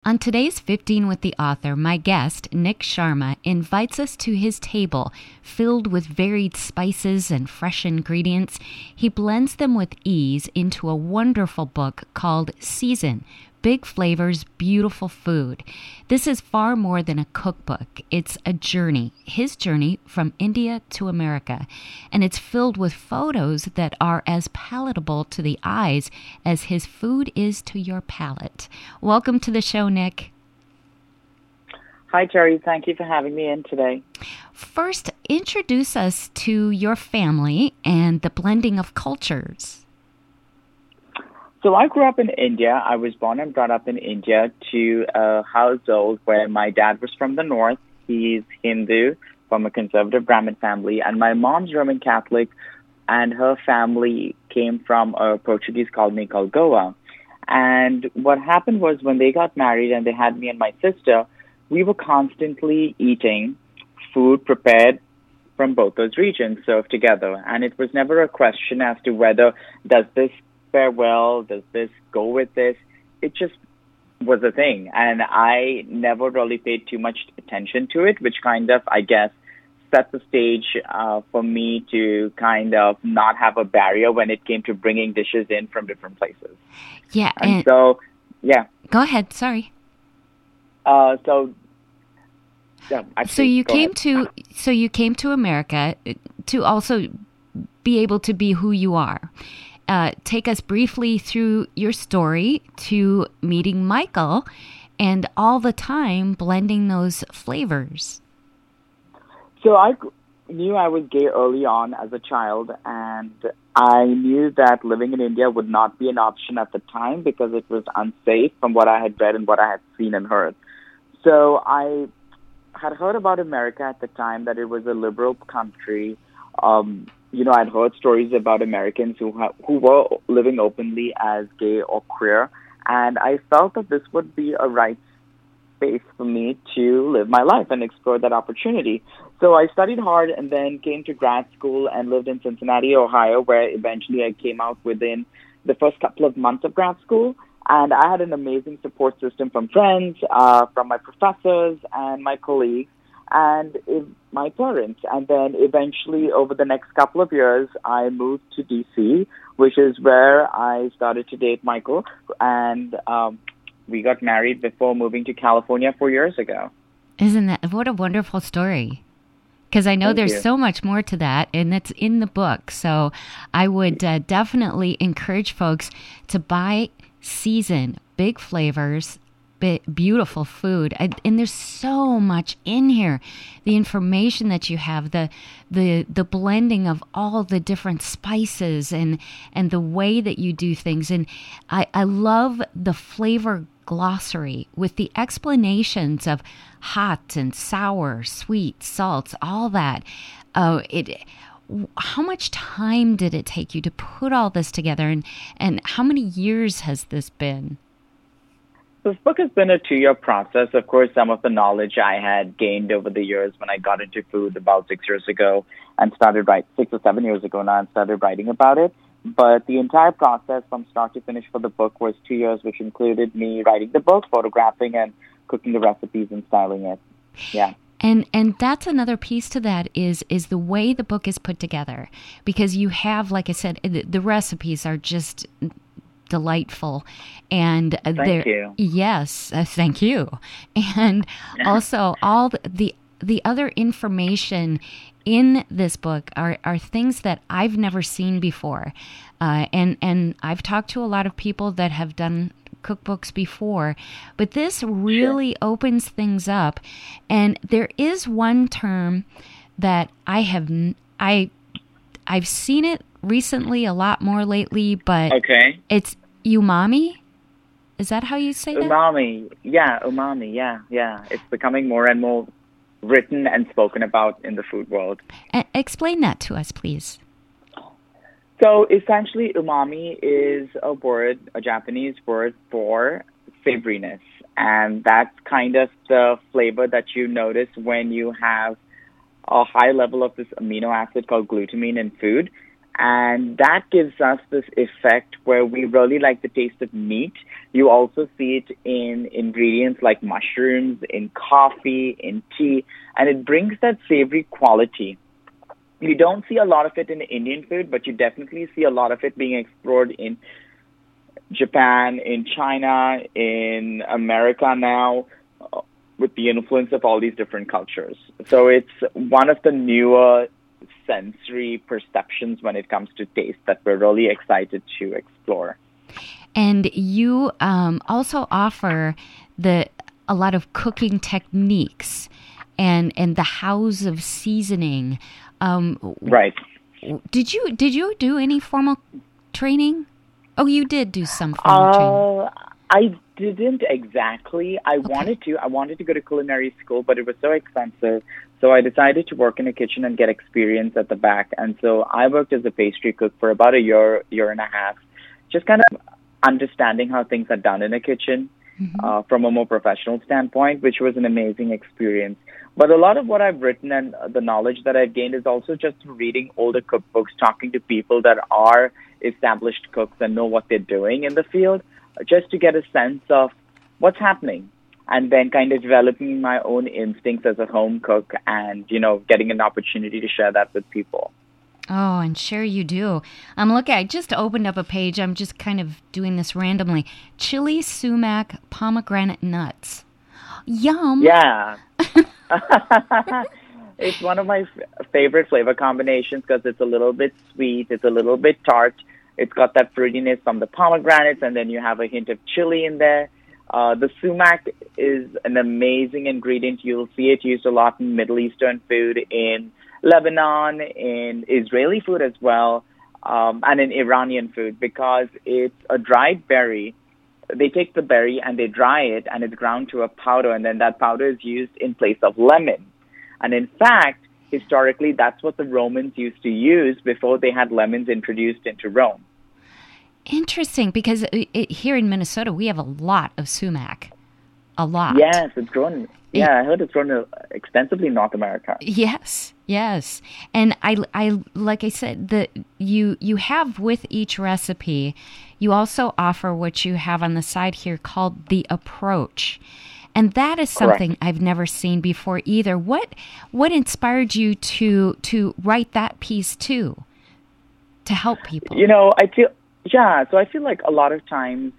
On today's 15 with the Author, my guest, Nick Sharma, invites us to his table filled with varied spices and fresh ingredients. He blends them with ease into a wonderful book called Season: Big Flavors, Beautiful Food. This is far more than a cookbook. It's a journey, his journey from India to America. And it's filled with photos that are as palatable to the eyes as his food is to your palate. Welcome to the show, Nick. Hi, Terry. Thank you for having me in today. First, introduce us to your family and the blending of cultures. So I grew up in India. I was born and brought up in India to a household where my dad was from the north. He's Hindu from a conservative Brahmin family. And my mom's Roman Catholic, and her family came from a Portuguese colony called Goa. And what happened was when they got married and they had me and my sister, we were constantly eating food prepared from both those regions served together. And it was never a question as to whether does this fare well, does this go with this? It just was a thing. And I never really paid too much attention to it, which kind of, I guess, set the stage for me to kind of not have a barrier when it came to bringing dishes in from different places. Yeah. And so, yeah. Go ahead. Sorry. So you came to America to also be able to be who you are. Take us briefly through your story to meeting Michael and all the time blending those flavors. So I knew I was gay early on as a child, and I knew that living in India would not be an option at the time because it was unsafe from what I had read and what I had seen and heard. So I had heard about America at the time, that it was a liberal country. I'd heard stories about Americans who were living openly as gay or queer, and I felt that this would be a right space for me to live my life and explore that opportunity. So I studied hard and then came to grad school and lived in Cincinnati, Ohio, where eventually I came out within the first couple of months of grad school. And I had an amazing support system from friends, from my professors and my colleagues, and my parents. And then eventually, over the next couple of years, I moved to D.C., which is where I started to date Michael. And we got married before moving to California 4 years ago. Isn't that, what a wonderful story? Because I know Thank there's you. so much more to that, and that's in the book. So I would definitely encourage folks to buy Season: Big Flavors, Beautiful Food. And there's so much in here. The information that you have, the blending of all the different spices and the way that you do things. And I love the flavor glossary with the explanations of hot and sour, sweet, salts, all that. How much time did it take you to put all this together, and how many years has this been? This book has been a 2-year process. Of course, some of the knowledge I had gained over the years when I got into food about 6 years ago and 6 or 7 years ago now and started writing about it. But the entire process from start to finish for the book was 2 years, which included me writing the book, photographing, and cooking the recipes and styling it. Yeah. And that's another piece to that is the way the book is put together. Because you have, like I said, the recipes are just delightful, and Thank you. Yes, thank you. And also all the other information in this book are things that I've never seen before, and I've talked to a lot of people that have done cookbooks before, but this really opens things up. And there is one term that I've seen it recently a lot more lately, but it's umami. Is that how you say that? Umami. Yeah, umami. Yeah. It's becoming more and more written and spoken about in the food world. Explain that to us, please. So essentially, umami is a Japanese word for savoriness. And that's kind of the flavor that you notice when you have a high level of this amino acid called glutamine in food. And that gives us this effect where we really like the taste of meat. You also see it in ingredients like mushrooms, in coffee, in tea, and it brings that savory quality. You don't see a lot of it in Indian food, but you definitely see a lot of it being explored in Japan, in China, in America now, with the influence of all these different cultures. So it's one of the newer sensory perceptions when it comes to taste that we're really excited to explore. And you also offer a lot of cooking techniques and the hows of seasoning. Right. Did you do any formal training? Oh, you did do some formal training. I didn't exactly. I wanted to. I wanted to go to culinary school, but it was so expensive. So I decided to work in a kitchen and get experience at the back. And so I worked as a pastry cook for about a year and a half, just kind of understanding how things are done in a kitchen from a more professional standpoint, which was an amazing experience. But a lot of what I've written and the knowledge that I've gained is also just reading older cookbooks, talking to people that are established cooks and know what they're doing in the field, just to get a sense of what's happening, and then kind of developing my own instincts as a home cook and, getting an opportunity to share that with people. Oh, and sure you do. I just opened up a page. I'm just kind of doing this randomly. Chili, sumac, pomegranate nuts. Yum. Yeah. It's one of my favorite flavor combinations because it's a little bit sweet. It's a little bit tart. It's got that fruitiness from the pomegranates, and then you have a hint of chili in there. The sumac is an amazing ingredient. You'll see it used a lot in Middle Eastern food, in Lebanon, in Israeli food as well, and in Iranian food, because it's a dried berry. They take the berry and they dry it, and it's ground to a powder, and then that powder is used in place of lemon. And in fact, historically, that's what the Romans used to use before they had lemons introduced into Rome. Interesting, because here in Minnesota, we have a lot of sumac. A lot. Yes, it's grown. Yeah, I heard it's grown extensively in North America. Yes. And I like I said, you have with each recipe, you also offer what you have on the side here called the approach. And that is something I've never seen before either. What inspired you to write that piece too, to help people? I feel like a lot of times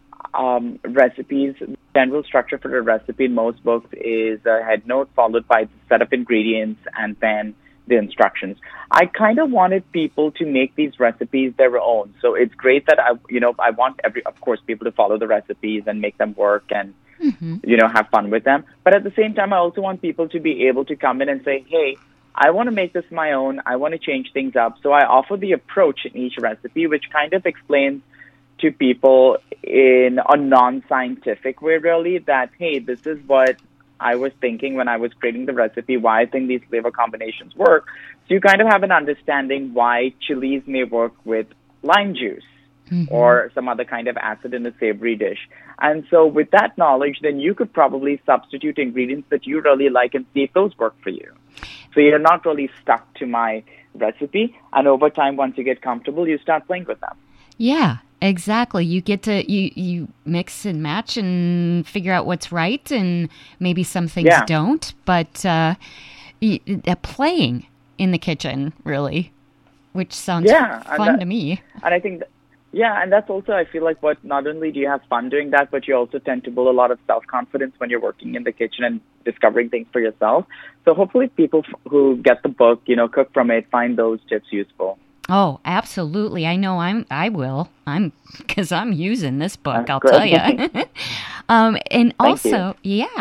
recipes, general structure for a recipe in most books is a head note followed by the set of ingredients and then the instructions. I kind of wanted people to make these recipes their own. So it's great that I want of course, people to follow the recipes and make them work and have fun with them. But at the same time, I also want people to be able to come in and say, hey, I want to make this my own. I want to change things up. So I offer the approach in each recipe, which kind of explains to people in a non-scientific way, really, that, hey, this is what I was thinking when I was creating the recipe, why I think these flavor combinations work. So you kind of have an understanding why chilies may work with lime juice or some other kind of acid in a savory dish. And so with that knowledge, then you could probably substitute ingredients that you really like and see if those work for you. So you're not really stuck to my recipe. And over time, once you get comfortable, you start playing with them. Yeah, exactly. You get to, you mix and match and figure out what's right, and maybe some things don't, but playing in the kitchen, really, which sounds fun to me. And I think, and that's also, I feel like, what not only do you have fun doing that, but you also tend to build a lot of self-confidence when you're working in the kitchen and discovering things for yourself. So hopefully people who get the book, cook from it, find those tips useful. Oh, absolutely. I know I will. Because I'm using this book, I'll tell you. And also,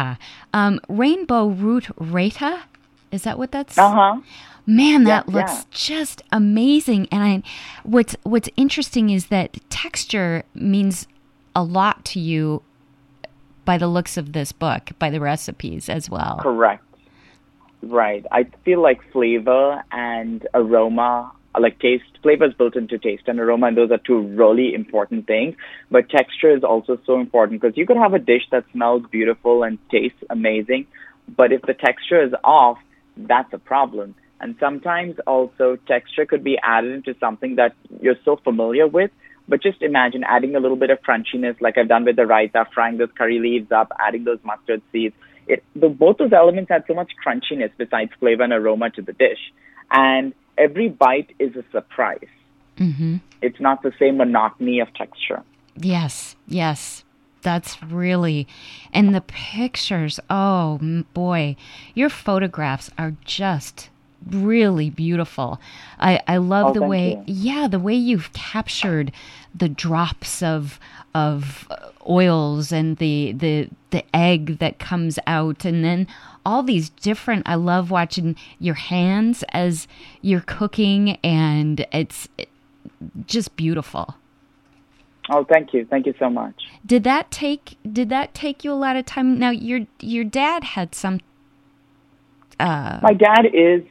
Rainbow Root Raita. Is that what that's? Man, that looks just amazing. And what's interesting is that texture means a lot to you by the looks of this book, by the recipes as well. Correct. Right. I feel like flavor and aroma, like taste, flavor is built into taste and aroma, and those are two really important things. But texture is also so important, because you could have a dish that smells beautiful and tastes amazing, but if the texture is off, that's a problem. And sometimes also texture could be added into something that you're so familiar with. But just imagine adding a little bit of crunchiness, like I've done with the raita, frying those curry leaves up, adding those mustard seeds. Both those elements add so much crunchiness besides flavor and aroma to the dish. And every bite is a surprise. Mm-hmm. It's not the same monotony of texture. Yes, yes. That's really, and the pictures, oh boy, your photographs are just really beautiful. I love the way, the way you've captured the drops of oils and the egg that comes out, and then all these different, I love watching your hands as you're cooking, and it's just beautiful. Oh, thank you. Thank you so much. Did that take you a lot of time? Now, your dad had some. My dad is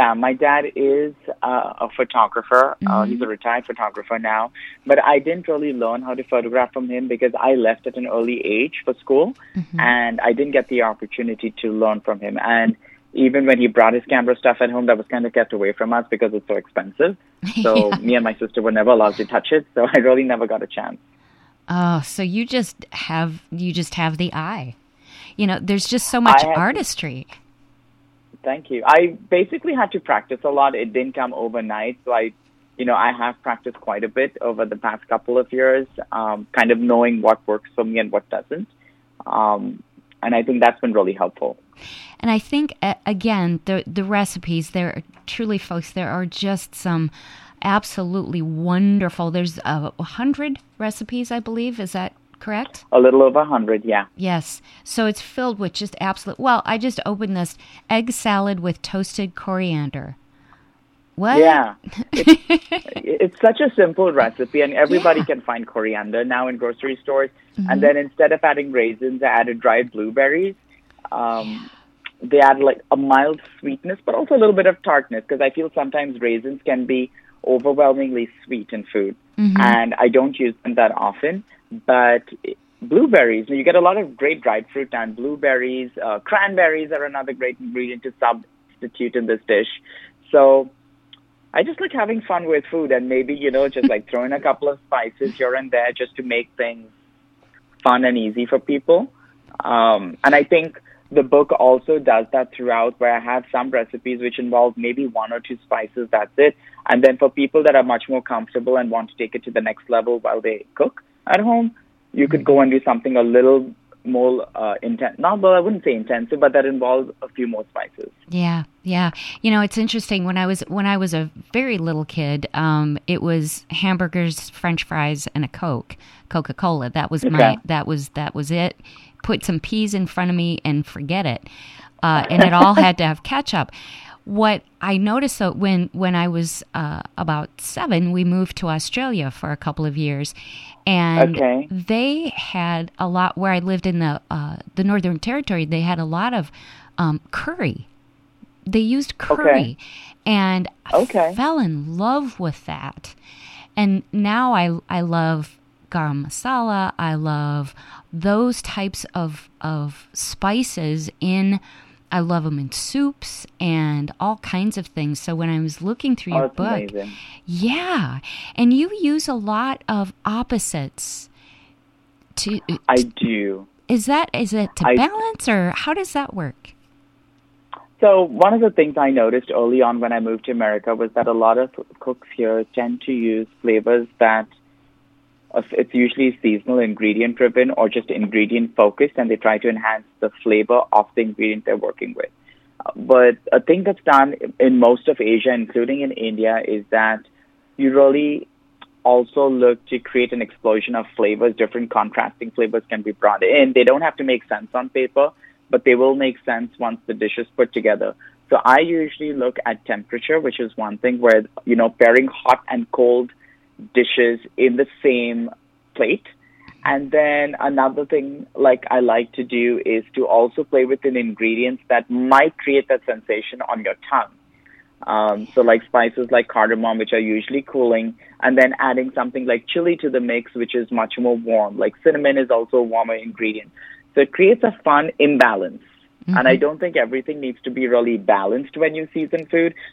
a photographer. Mm-hmm. He's a retired photographer now. But I didn't really learn how to photograph from him because I left at an early age for school, mm-hmm. and I didn't get the opportunity to learn from him. And even when he brought his camera stuff at home, that was kind of kept away from us because it's so expensive. So me and my sister were never allowed to touch it. So I really never got a chance. Oh, so you just have the eye. You know, there's just so much artistry. Thank you. I basically had to practice a lot. It didn't come overnight. So I have practiced quite a bit over the past couple of years, kind of knowing what works for me and what doesn't. And I think that's been really helpful. And I think, again, the recipes, there truly, folks, there are just some absolutely wonderful. There's 100 recipes, I believe. Is that correct? A little over 100, yeah. Yes. So it's filled with just absolute, well, I just opened this egg salad with toasted coriander. What? Yeah. It's such a simple recipe, and everybody can find coriander now in grocery stores. Mm-hmm. And then instead of adding raisins, I added dried blueberries. They add like a mild sweetness, but also a little bit of tartness, because I feel sometimes raisins can be overwhelmingly sweet in food. Mm-hmm. And I don't use them that often. But blueberries, you get a lot of great dried fruit, and blueberries, cranberries are another great ingredient to substitute in this dish. So I just like having fun with food, and maybe, just like throwing a couple of spices here and there just to make things fun and easy for people. And I think the book also does that throughout, where I have some recipes which involve maybe 1 or 2 spices, that's it. And then for people that are much more comfortable and want to take it to the next level while they cook at home, you could go and do something a little more intense. I wouldn't say intensive, but that involves a few more spices. Yeah, yeah. It's interesting. When I was a very little kid, it was hamburgers, French fries, and a Coca-Cola. That was that was it. Put some peas in front of me and forget it. And it all had to have ketchup. What I noticed, though, when I was about 7, we moved to Australia for a couple of years, and they had a lot, where I lived in the Northern Territory, they had a lot of curry. They used curry, and I fell in love with that. And now I love garam masala. I love those types of spices in. I love them in soups and all kinds of things. So when I was looking through your book, amazing. Yeah, and you use a lot of opposites. I do. Is it to balance, or how does that work? So one of the things I noticed early on when I moved to America was that a lot of cooks here tend to use flavors that it's usually seasonal, ingredient driven, or just ingredient focused, and they try to enhance the flavor of the ingredient they're working with. But a thing that's done in most of Asia, including in India, is that you really also look to create an explosion of flavors. Different contrasting flavors can be brought in. They don't have to make sense on paper, but they will make sense once the dish is put together. So I usually look at temperature, which is one thing where, pairing hot and cold dishes in the same plate. And then another thing I like to do is to also play with the ingredients that might create that sensation on your tongue. So like spices like cardamom, which are usually cooling, and then adding something like chili to the mix, which is much more warm. Like cinnamon is also a warmer ingredient. So it creates a fun imbalance. Mm-hmm. And I don't think everything needs to be really balanced when you season food.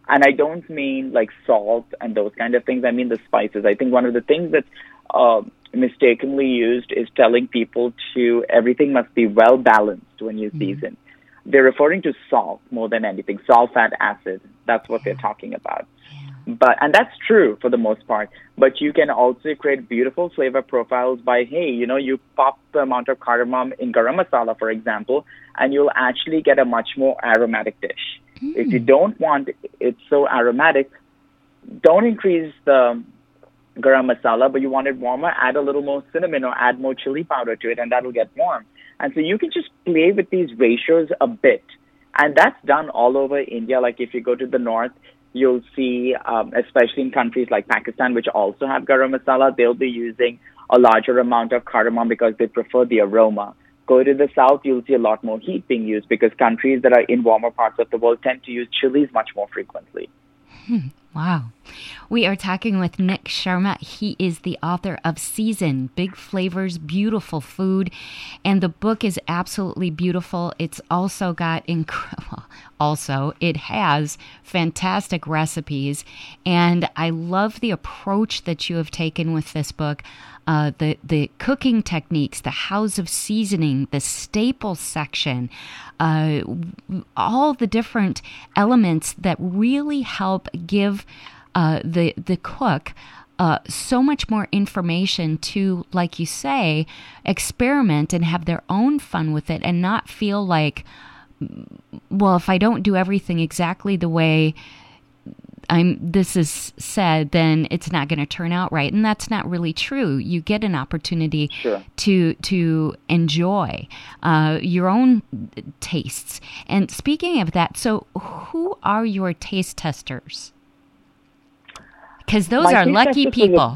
And I don't mean like salt and those kind of things. I mean the spices. I think one of the things that's mistakenly used is telling people to everything must be well balanced when you season. They're referring to salt more than anything. Salt, fat, acid. That's what they're talking about. And that's true for the most part. But you can also create beautiful flavor profiles by, hey, you pop the amount of cardamom in garam masala, for example, and you'll actually get a much more aromatic dish. If you don't want it so aromatic, don't increase the garam masala, but you want it warmer, add a little more cinnamon or add more chili powder to it, and that'll get warm. And so you can just play with these ratios a bit. And that's done all over India. Like if you go to the north, you'll see, especially in countries like Pakistan, which also have garam masala, they'll be using a larger amount of cardamom because they prefer the aroma. Go to the south, you'll see a lot more heat being used because countries that are in warmer parts of the world tend to use chilies much more frequently. Wow. We are talking with Nik Sharma. He is the author of Season, Big Flavors, Beautiful Food. And the book is absolutely beautiful. It's also got it has fantastic recipes. And I love the approach that you have taken with this book. The cooking techniques, the hows of seasoning, the staples section, all the different elements that really help give the cook so much more information to, like you say, experiment and have their own fun with it and not feel like, well, if I don't do everything exactly the way this is said, then it's not going to turn out right. And that's not really true. You get an opportunity to enjoy your own tastes. And speaking of that, so who are your taste testers? Because those are lucky people.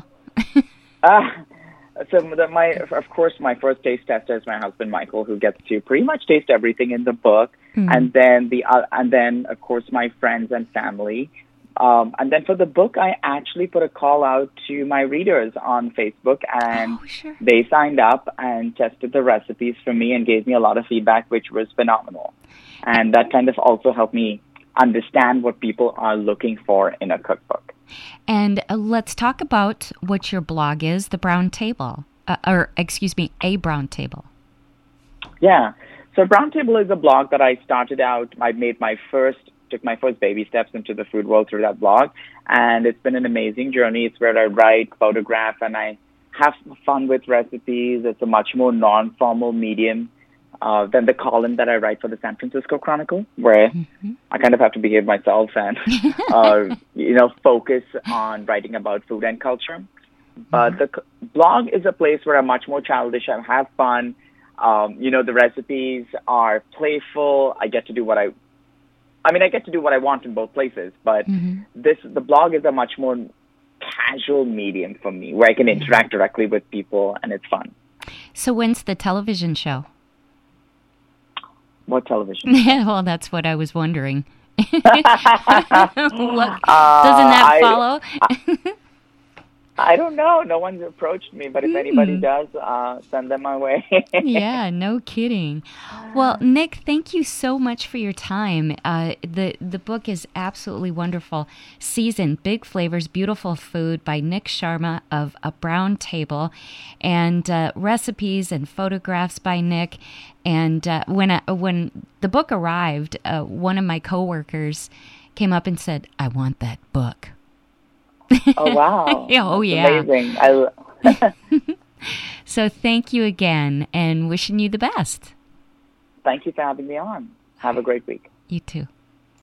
Of course, my first taste tester is my husband, Michael, who gets to pretty much taste everything in the book. And then, of course, my friends and family. And then for the book, I actually put a call out to my readers on Facebook, and they signed up and tested the recipes for me and gave me a lot of feedback, which was phenomenal. And that kind of also helped me understand what people are looking for in a cookbook. And let's talk about what your blog is, The Brown Table, A Brown Table. Yeah. So Brown Table is a blog that I started out. I took my first baby steps into the food world through that blog, and it's been an amazing journey. It's where I write, photograph, and I have fun with recipes. It's a much more non-formal medium than the column that I write for the San Francisco Chronicle, where I kind of have to behave myself and focus on writing about food and culture. But the blog is a place where I'm much more childish. I have fun. The recipes are playful. I get to do what I want in both places, but the blog is a much more casual medium for me where I can interact directly with people, and it's fun. So when's the television show? What television? Well, that's what I was wondering. Doesn't that follow? I don't know. No one's approached me, but if anybody does, send them my way. Yeah, no kidding. Well, Nik, thank you so much for your time. The book is absolutely wonderful. Season, Big Flavors, Beautiful Food by Nik Sharma of A Brown Table, and recipes and photographs by Nik. And when the book arrived, one of my coworkers came up and said, "I want that book." Oh, wow. Oh, yeah. Amazing. So thank you again, and wishing you the best. Thank you for having me on. Have a great week. You too.